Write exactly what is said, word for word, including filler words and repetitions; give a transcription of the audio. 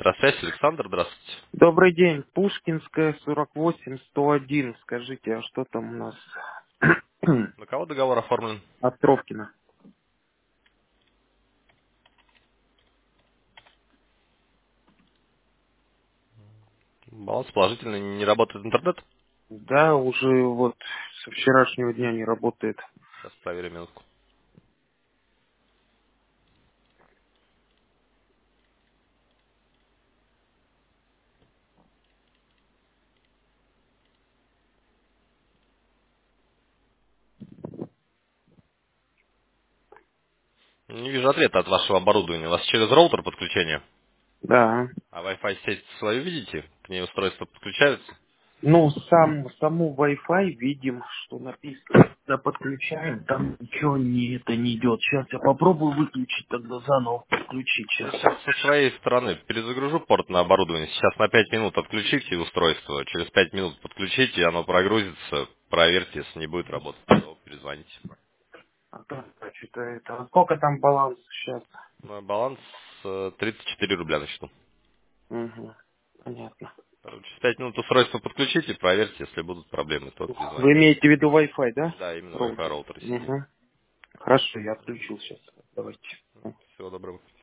Электросвязь, Александр, здравствуйте. Добрый день. Пушкинская, сорок восемь, сто один. Скажите, а что там у нас? На кого договор оформлен? Островкина. Баланс положительный, не работает интернет? Да, уже вот со вчерашнего дня не работает. Сейчас проверим минутку. Не вижу ответа от вашего оборудования. У вас через роутер подключение? Да. А Wi-Fi сеть свою видите? К ней устройство подключаются? Ну, сам, саму Wi-Fi видим, что написано. Да, подключаем, там ничего не, это не идет. Сейчас я попробую выключить, тогда заново подключить Я сейчас. сейчас со своей стороны перезагружу порт на оборудование. Сейчас на пять минут отключите устройство. Через пять минут подключите, и оно прогрузится. Проверьте, если не будет работать, то перезвоните. А то что-то это. А сколько там баланс сейчас? Ну, а баланс э, тридцать четыре рубля на счету. Угу. Понятно. Через пять минут устройство подключите, проверьте, если будут проблемы, то Вы перезвоните. имеете в виду Wi-Fi, да? Да, именно Wi-Fi Роутер. роутер сидит. Угу. Хорошо, я отключил сейчас. Давайте. Всего доброго.